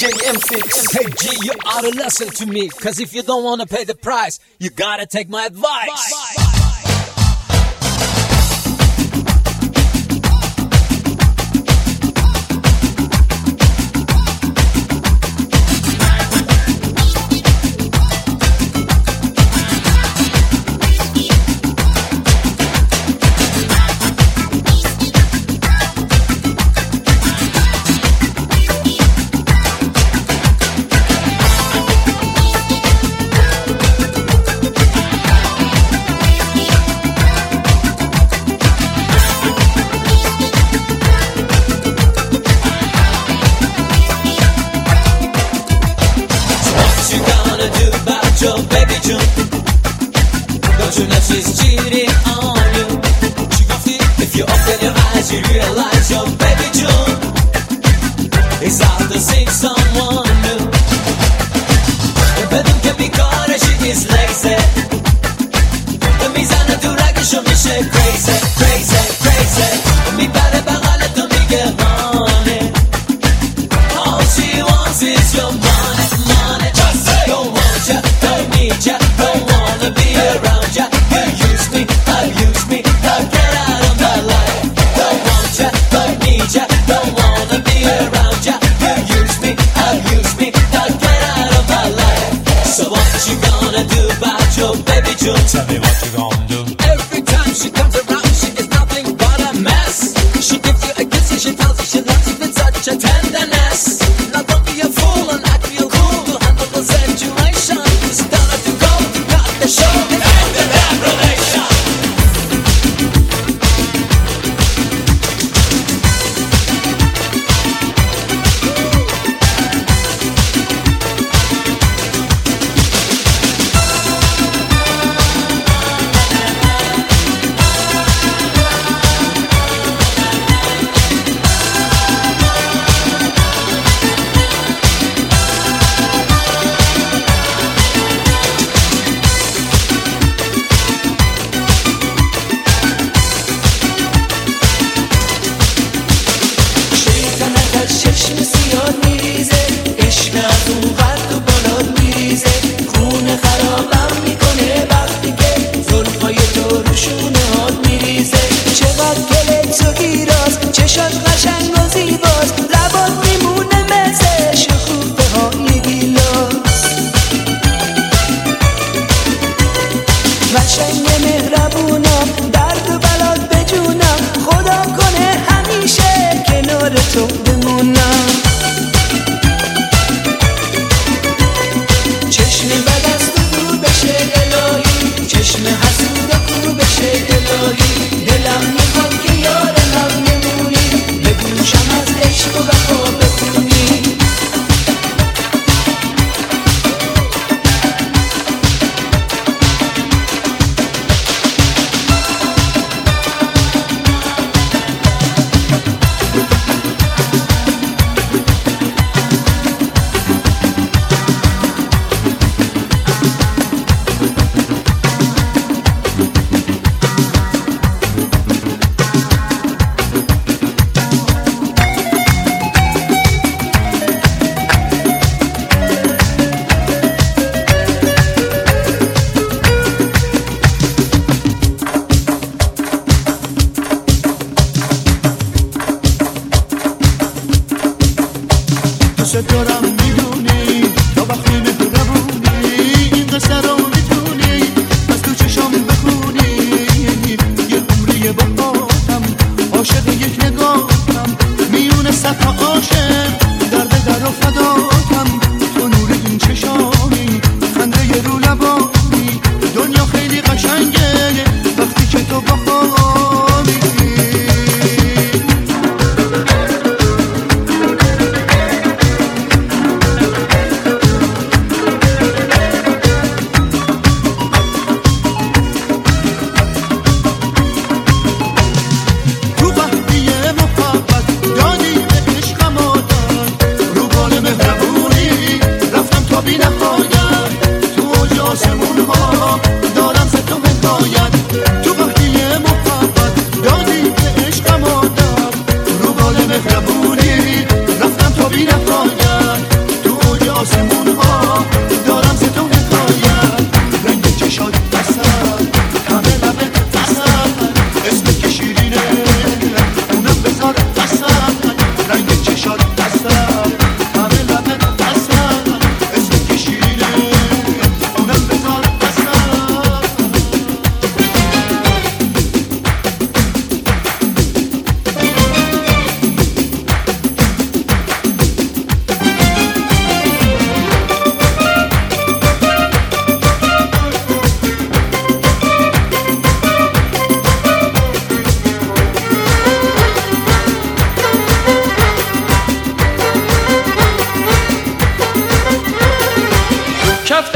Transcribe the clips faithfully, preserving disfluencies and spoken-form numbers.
D J M six. Hey G, you ought to listen to me, cause if you don't wanna pay the price, you gotta take my advice. Bye. Bye. Your baby June, don't you know she's cheating on you? She gon' feel if you open your eyes, you realize your baby June is out to see someone new. The bedroom can be caught and she is lazy. The mizan natural que yo me shake crazy, crazy, crazy. Mi padre bagale to me get honey. All she wants is your money, money. Just say, don't want ya. Need ya, don't wanna be around ya. You use me, abuse me, now get out of my life. Don't want ya, don't need ya, don't wanna be around ya. You use me, abuse me, now get out of my life. So what you gonna do about your baby June? Tell me what you gonna do. Every time she comes around, she is nothing but a mess. She gives you a kiss and she tells you she loves you with such a tenderness. Now don't be a fool and act real cool to handle the situation. Show me end of that relation.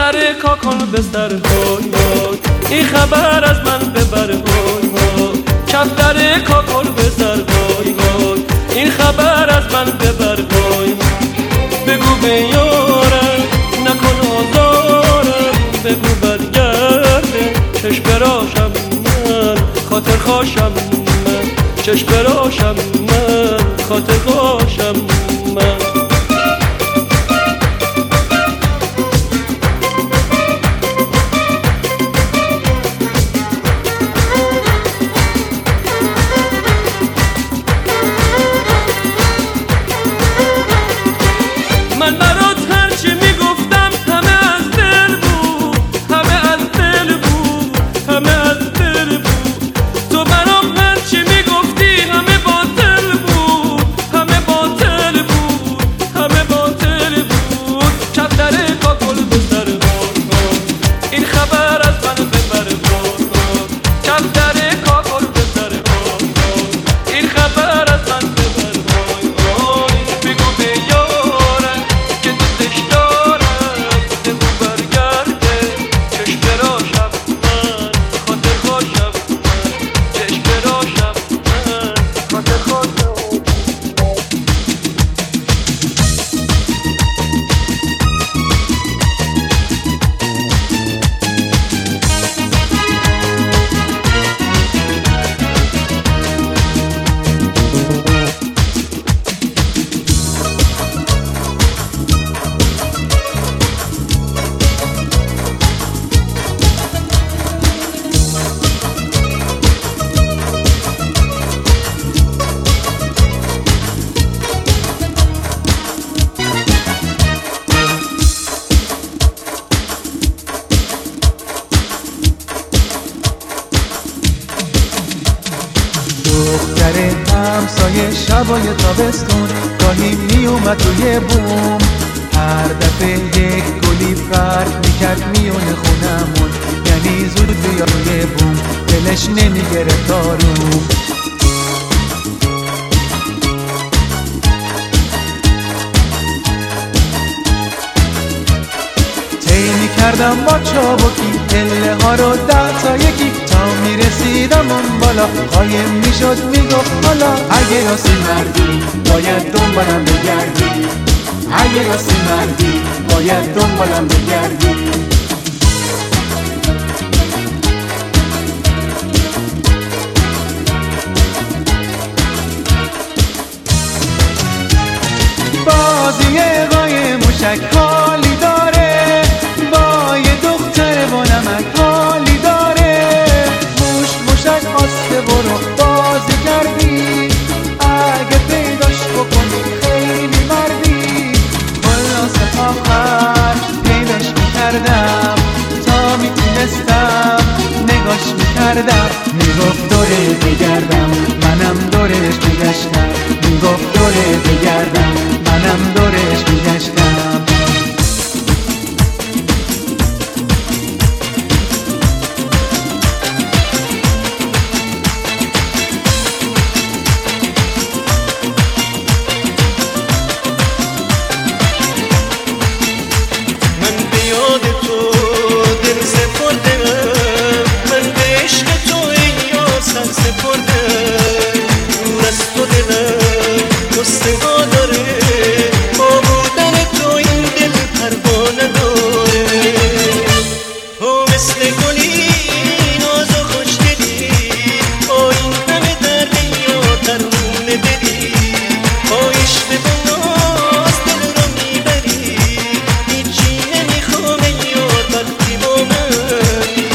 کفتر کاکل به سر های های این خبر از من ببر های های کفتر کاکل به سر های های این خبر از من ببر های بگو به یارم نکن آزارم بگو برگرده چشم براشم من خاطر خواشم من چشم براشم من خاطر خواشم من من برات هرچی میگفتم همه از دل بود همه از دل بود همه از دل بود تو برام هرچی میگفتی همه باطل بود همه باطل بود همه باطل بود کفتر کاکل به سر بار این خبر از من ببر بار کفتر کاکل به سر بار این خبر از من ببر بار بگو به یارم که دوستش دارم بگو برگرده چشم براشم من خاطر خواشم من چشم براشم من خاطر خواشم دختر همسایه شبای تابستون گاهی میومد توی بوم هر دفعه یک گلی فرق میکرد میونه خونمون یعنی زود بیا روی بوم دلش نمیگرفت آروم طی میکردم با چابکی پله ها رو ده تا یکی تا میرسیدم اون بالا قایم میشد میگفت حالا اگه راستی مردی باید دنبالم بگردی اگه راستی مردی باید دنبالم بگردی بازی قایم موشک حالی داره با یه دختر با نمک حالی داره موش موشک آسته برو بازی کردی اگه پیداش بکنی خیلی مردی خلاص آخر پیداش میکردم تا میتونستم نگاش میکردم میگفت دوره بگردم منم دورش میگشتم میگفت دوره بگردم منم دورش میگشتم من به یاد تو دل سپردم من به عشق تو ای یاسر سپردم دور از تو دلم گستوا داره با بودن تو این دل پروانه داره تو مثل گلی ناز و خوشدلی با این همه درد یا ترون دلی با عشق تو ناز دل رو میبری هیچی نمیخوام یار وقتی با منی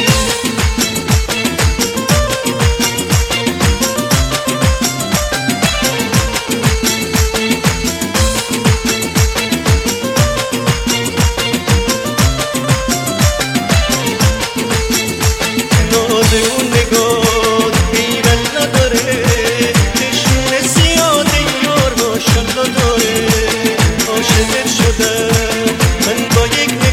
ناز اون نگاه بیرن نداره چشم سیاد یار ماشالله داره عاشقت شدم من با یک